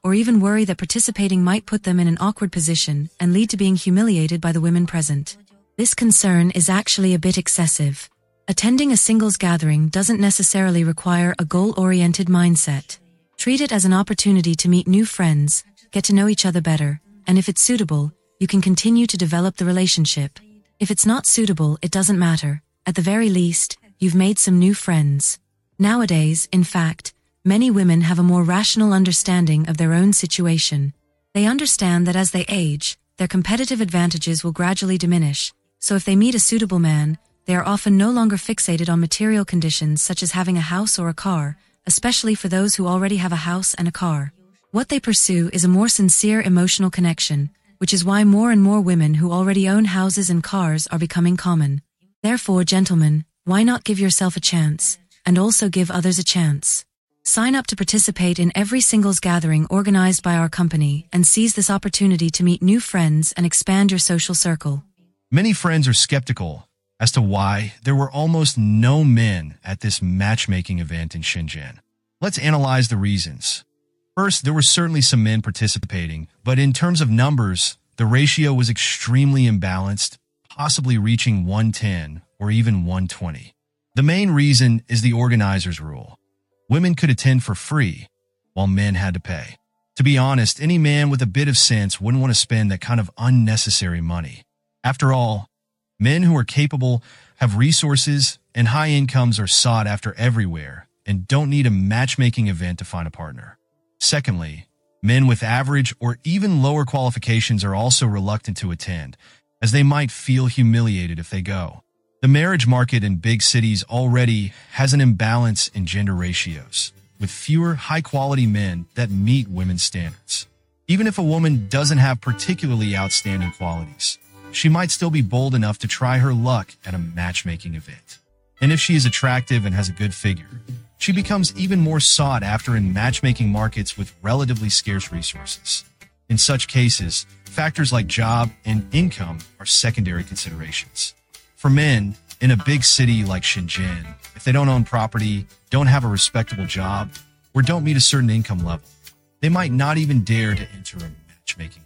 or even worry that participating might put them in an awkward position and lead to being humiliated by the women present. This concern is actually a bit excessive. Attending a singles gathering doesn't necessarily require a goal-oriented mindset. Treat it as an opportunity to meet new friends, get to know each other better, and if it's suitable, you can continue to develop the relationship. If it's not suitable, it doesn't matter. At the very least, you've made some new friends. Nowadays, in fact, many women have a more rational understanding of their own situation. They understand that as they age, their competitive advantages will gradually diminish, so if they meet a suitable man, they are often no longer fixated on material conditions such as having a house or a car, especially for those who already have a house and a car. What they pursue is a more sincere emotional connection, which is why more and more women who already own houses and cars are becoming common. Therefore, gentlemen, why not give yourself a chance, and also give others a chance? Sign up to participate in every singles gathering organized by our company and seize this opportunity to meet new friends and expand your social circle.
Many friends are skeptical as to why there were almost no men at this matchmaking event in Shenzhen. Let's analyze the reasons. First, there were certainly some men participating, but in terms of numbers, the ratio was extremely imbalanced, possibly reaching one ten or even one twenty. The main reason is the organizer's rule. Women could attend for free, while men had to pay. To be honest, any man with a bit of sense wouldn't want to spend that kind of unnecessary money. After all, men who are capable, have resources, and high incomes are sought after everywhere and don't need a matchmaking event to find a partner. Secondly, men with average or even lower qualifications are also reluctant to attend, as they might feel humiliated if they go. The marriage market in big cities already has an imbalance in gender ratios, with fewer high-quality men that meet women's standards. Even if a woman doesn't have particularly outstanding qualities, she might still be bold enough to try her luck at a matchmaking event. And if she is attractive and has a good figure, she becomes even more sought after in matchmaking markets with relatively scarce resources. In such cases, factors like job and income are secondary considerations. For men, in a big city like Shenzhen, if they don't own property, don't have a respectable job, or don't meet a certain income level, they might not even dare to enter a matchmaking event.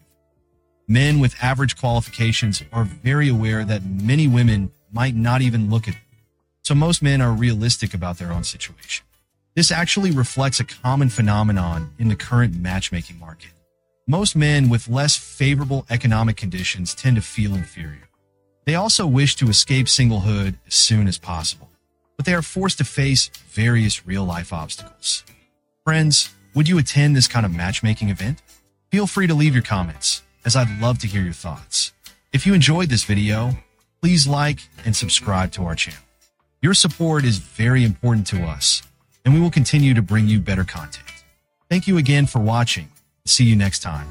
Men with average qualifications are very aware that many women might not even look at them. So most men are realistic about their own situation. This actually reflects a common phenomenon in the current matchmaking market. Most men with less favorable economic conditions tend to feel inferior. They also wish to escape singlehood as soon as possible, but they are forced to face various real-life obstacles. Friends, would you attend this kind of matchmaking event? Feel free to leave your comments, as I'd love to hear your thoughts. If you enjoyed this video, please like and subscribe to our channel. Your support is very important to us, and we will continue to bring you better content. Thank you again for watching. See you next time.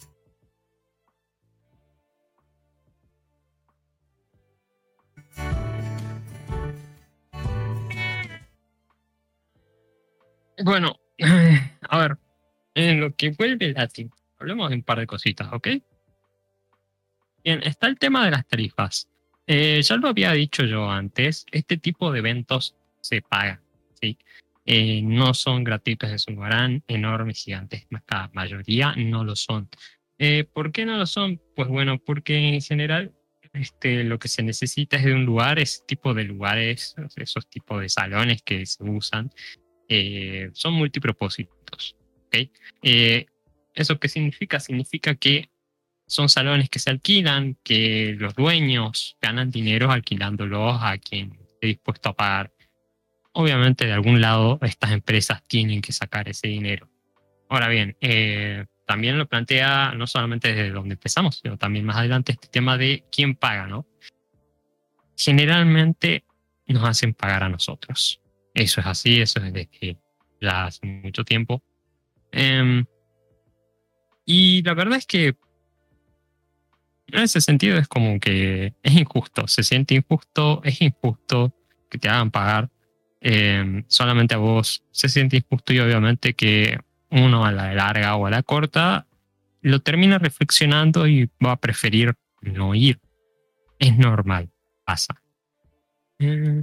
Bueno, a ver, en lo que vuelve Latin, hablemos de un par de cositas, ¿ok? Bien, está el tema de las tarifas. Eh, ya lo había dicho yo antes, este tipo de eventos se pagan, ¿sí? Eh, no son gratuitos en su lugar, enormes, gigantes, la mayoría no lo son. Eh, ¿Por qué no lo son? Pues bueno, porque en general este, lo que se necesita es de un lugar, ese tipo de lugares, esos tipos de salones que se usan, eh, son multipropósitos, ¿ok? Eh, ¿Eso qué significa? Significa que son salones que se alquilan, que los dueños ganan dinero alquilándolos a quien esté dispuesto a pagar. Obviamente, de algún lado, estas empresas tienen que sacar ese dinero. Ahora bien, eh, también lo plantea no solamente desde donde empezamos, sino también más adelante este tema de quién paga, ¿no? Generalmente nos hacen pagar a nosotros. Eso es así, eso es desde ya hace mucho tiempo. Eh, y la verdad es que en ese sentido es como que es injusto, se siente injusto, es injusto que te hagan pagar. Eh, solamente a vos se siente injusto y obviamente que uno a la larga o a la corta lo termina reflexionando y va a preferir no ir. Es normal, pasa. Eh,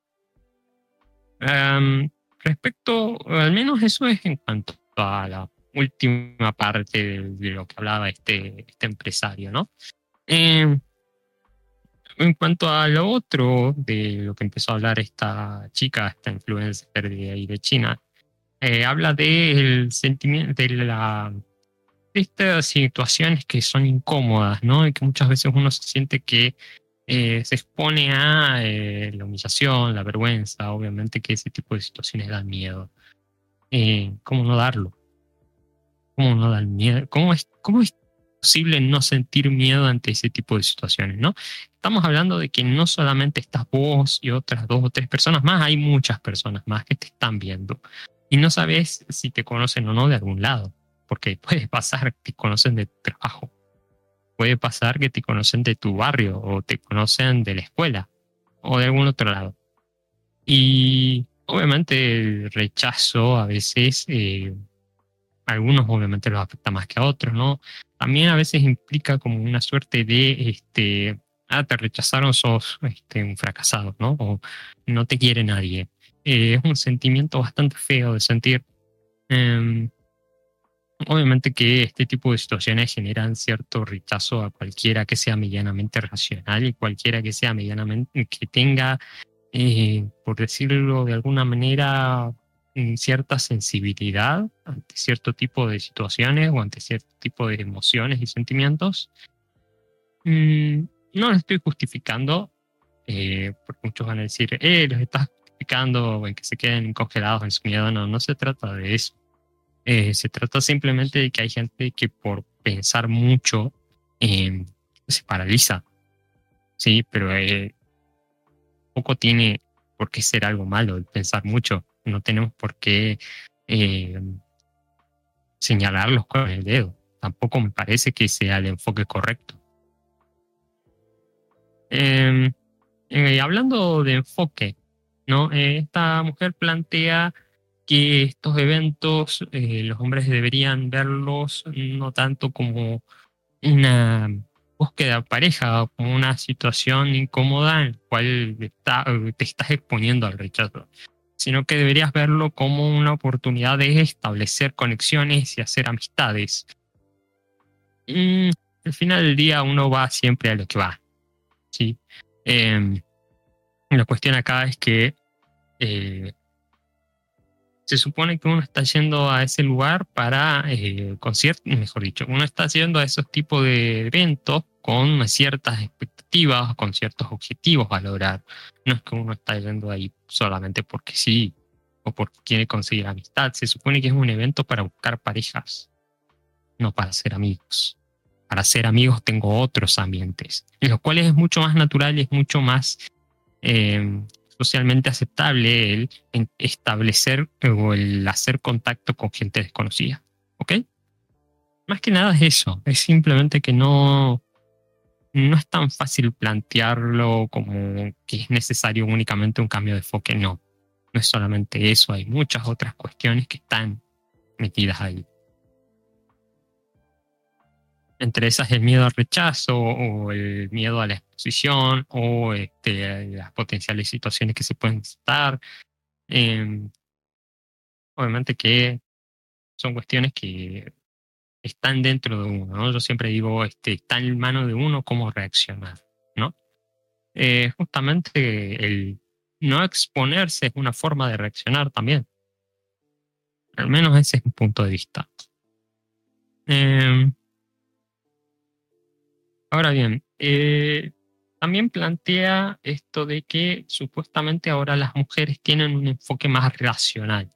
um, respecto, al menos eso es en cuanto a la última parte de, de lo que hablaba este, este empresario, ¿no? Eh, en cuanto a lo otro, de lo que empezó a hablar esta chica, esta influencer de ahí de China, eh, habla del sentimiento, de la de estas situaciones que son incómodas, ¿no? Y que muchas veces uno se siente que eh, se expone a eh, la humillación, la vergüenza, obviamente que ese tipo de situaciones dan miedo. Eh, ¿Cómo no darlo? ¿Cómo no dar miedo? ¿Cómo es, cómo es posible no sentir miedo ante ese tipo de situaciones, ¿no? Estamos hablando de que no solamente estás vos y otras dos o tres personas más, hay muchas personas más que te están viendo. Y no sabes si te conocen o no de algún lado, porque puede pasar que te conocen de tu trabajo, puede pasar que te conocen de tu barrio o te conocen de la escuela o de algún otro lado. Y obviamente el rechazo a veces, eh, a algunos obviamente los afecta más que a otros, ¿no? También a veces implica como una suerte de, este, ah, te rechazaron, sos este, un fracasado, ¿no? O no te quiere nadie. Eh, es un sentimiento bastante feo de sentir. Eh, obviamente que este tipo de situaciones generan cierto rechazo a cualquiera que sea medianamente racional y cualquiera que sea medianamente, que tenga, eh, por decirlo de alguna manera, cierta sensibilidad ante cierto tipo de situaciones o ante cierto tipo de emociones y sentimientos. Mm, no lo estoy justificando, eh, porque muchos van a decir, eh, los estás justificando en que se queden congelados en su miedo. No, no se trata de eso. Eh, se trata simplemente de que hay gente que por pensar mucho eh, se paraliza. Sí, pero eh, poco tiene por qué ser algo malo el pensar mucho. No tenemos por qué eh, señalarlos con el dedo. Tampoco me parece que sea el enfoque correcto. Eh, eh, hablando de enfoque, ¿no? Eh, esta mujer plantea que estos eventos eh, los hombres deberían verlos no tanto como una búsqueda de pareja o como una situación incómoda en la cual está, te estás exponiendo al rechazo, sino que deberías verlo como una oportunidad de establecer conexiones y hacer amistades. Y al final del día uno va siempre a lo que va, ¿sí? Eh, la cuestión acá es que eh, se supone que uno está yendo a ese lugar para eh, conciertos, mejor dicho, uno está yendo a esos tipos de eventos con ciertas expectativas, con ciertos objetivos a lograr. No es que uno está yendo ahí solamente porque sí o porque quiere conseguir amistad. Se supone que es un evento para buscar parejas, no para ser amigos. Para ser amigos tengo otros ambientes, en los cuales es mucho más natural y es mucho más eh, socialmente aceptable el establecer o el hacer contacto con gente desconocida. ¿Ok? Más que nada es eso. Es simplemente que no, no es tan fácil plantearlo como que es necesario únicamente un cambio de enfoque. No. No es solamente eso. Hay muchas otras cuestiones que están metidas ahí. Entre esas el miedo al rechazo o el miedo a la exposición o este, las potenciales situaciones que se pueden estar. Eh, obviamente que son cuestiones que están dentro de uno, ¿no? Yo siempre digo, este, está en manos de uno cómo reaccionar, ¿no? Eh, justamente el no exponerse es una forma de reaccionar también. Al menos ese es mi punto de vista. Eh, Ahora bien, eh, también plantea esto de que supuestamente ahora las mujeres tienen un enfoque más racional.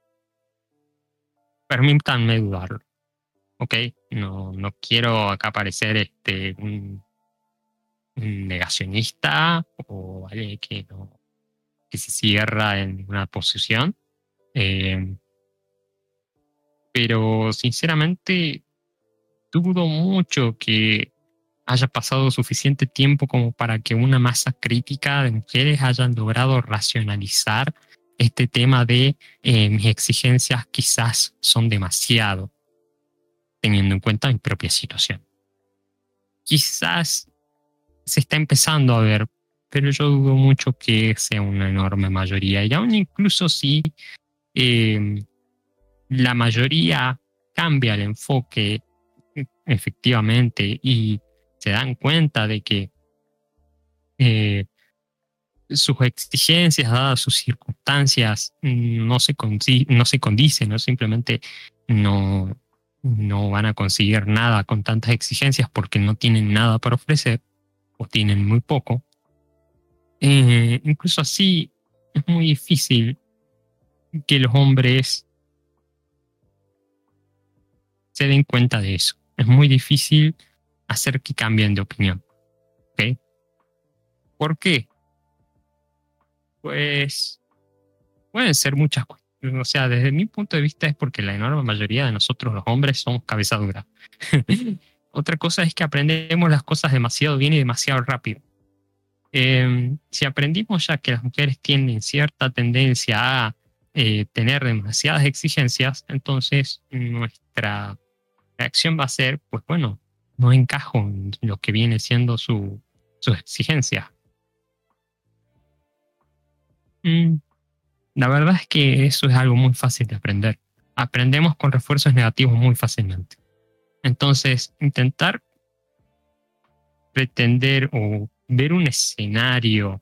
Permítanme dudarlo, ¿ok? No, no quiero acá parecer este, un, un negacionista o alguien que, no, que se cierra en una posición. Eh, pero sinceramente dudo mucho que haya pasado suficiente tiempo como para que una masa crítica de mujeres hayan logrado racionalizar este tema de eh, mis exigencias quizás son demasiado, teniendo en cuenta mi propia situación. Quizás se está empezando a ver, pero yo dudo mucho que sea una enorme mayoría. Y aún incluso si eh, la mayoría cambia el enfoque efectivamente y se dan cuenta de que eh, sus exigencias, dadas sus circunstancias, no se, conci- no se condicen, ¿no? Simplemente no, no van a conseguir nada con tantas exigencias porque no tienen nada para ofrecer o tienen muy poco. Eh, incluso así es muy difícil que los hombres se den cuenta de eso. Es muy difícil hacer que cambien de opinión. ¿Ok? ¿Por qué? Pues pueden ser muchas cosas. O sea, desde mi punto de vista es porque la enorme mayoría de nosotros los hombres somos cabeza dura. Otra cosa es que aprendemos las cosas demasiado bien y demasiado rápido. Eh, si aprendimos ya que las mujeres tienen cierta tendencia a eh, tener demasiadas exigencias, entonces nuestra reacción va a ser, pues bueno, no encajo en lo que viene siendo su, sus exigencias. Mm, la verdad es que eso es algo muy fácil de aprender. Aprendemos con refuerzos negativos muy fácilmente. Entonces, intentar pretender o ver un escenario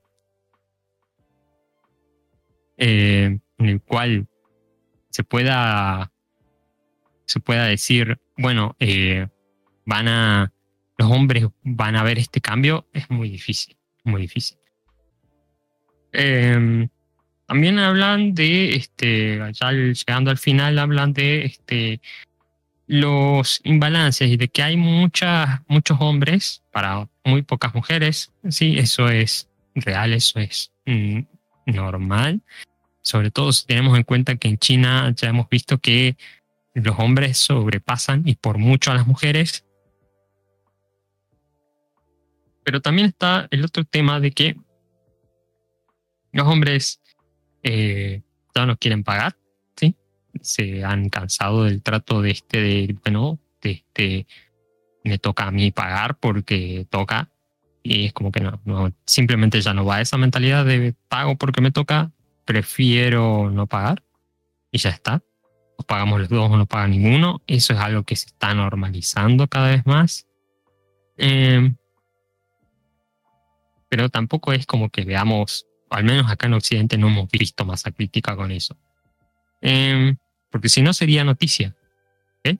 eh, en el cual se pueda se pueda decir, bueno, eh, van a los hombres van a ver este cambio, es muy difícil, muy difícil. Eh, también hablan de, este, ya llegando al final, hablan de este, los imbalances y de que hay muchas, muchos hombres para muy pocas mujeres. Sí, eso es real, eso es mm, normal. Sobre todo si tenemos en cuenta que en China ya hemos visto que los hombres sobrepasan y por mucho a las mujeres. Pero también está el otro tema de que los hombres eh, ya no quieren pagar, ¿sí? Se han cansado del trato de este, de, bueno, de este, me toca a mí pagar porque toca. Y es como que no, no, simplemente ya no va esa mentalidad de pago porque me toca, prefiero no pagar y ya está. O pagamos los dos o no paga ninguno. Eso es algo que se está normalizando cada vez más. Eh, pero tampoco es como que veamos, al menos acá en Occidente no hemos visto masa crítica con eso. Eh, porque si no sería noticia. ¿Okay?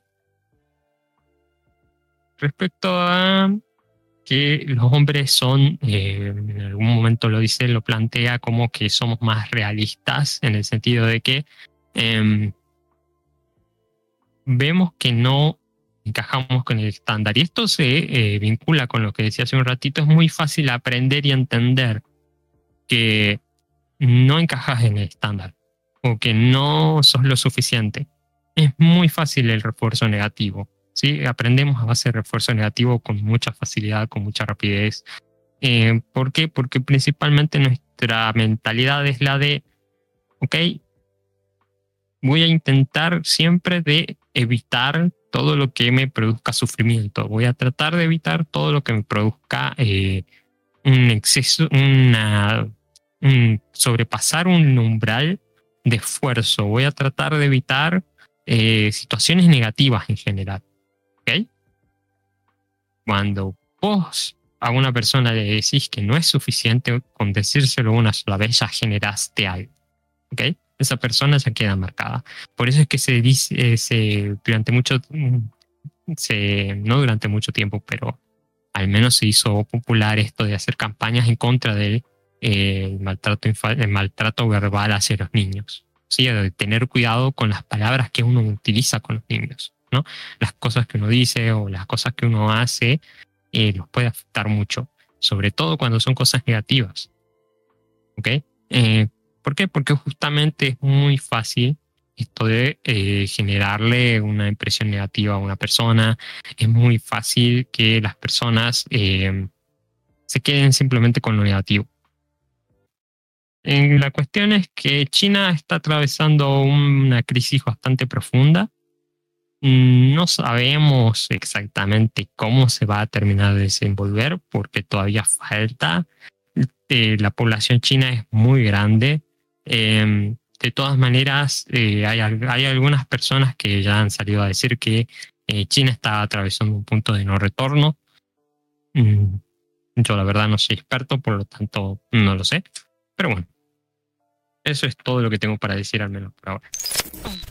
Respecto a que los hombres son, eh, en algún momento lo dice, lo plantea como que somos más realistas en el sentido de que eh, vemos que no encajamos con el estándar. Y esto se eh, vincula con lo que decía hace un ratito. Es muy fácil aprender y entender que no encajas en el estándar o que no sos lo suficiente. Es muy fácil el refuerzo negativo, ¿sí? Aprendemos a base de refuerzo negativo con mucha facilidad, con mucha rapidez. Eh, ¿Por qué? Porque principalmente nuestra mentalidad es la de, ok, voy a intentar siempre de evitar todo lo que me produzca sufrimiento. Voy a tratar de evitar todo lo que me produzca eh, un exceso, una, un sobrepasar un umbral de esfuerzo. Voy a tratar de evitar eh, situaciones negativas en general. ¿Ok? Cuando vos a una persona le decís que no es suficiente, con decírselo una sola vez ya generaste algo. ¿Ok? Esa persona ya queda marcada. Por eso es que se dice, eh, se, durante mucho, se, no durante mucho tiempo, pero al menos se hizo popular esto de hacer campañas en contra del eh, maltrato, el maltrato verbal hacia los niños. ¿Sí? De tener cuidado con las palabras que uno utiliza con los niños, ¿no? Las cosas que uno dice o las cosas que uno hace eh, los puede afectar mucho, sobre todo cuando son cosas negativas. ¿Ok? Eh, ¿Por qué? Porque justamente es muy fácil esto de eh, generarle una impresión negativa a una persona. Es muy fácil que las personas eh, se queden simplemente con lo negativo. Eh, la cuestión es que China está atravesando una crisis bastante profunda. No sabemos exactamente cómo se va a terminar de desenvolver porque todavía falta. Eh, la población china es muy grande. Eh, de todas maneras, eh, hay, hay algunas personas que ya han salido a decir que eh, China está atravesando un punto de no retorno. Mm, yo la verdad no soy experto, por lo tanto no lo sé. Pero bueno, eso es todo lo que tengo para decir, al menos por ahora.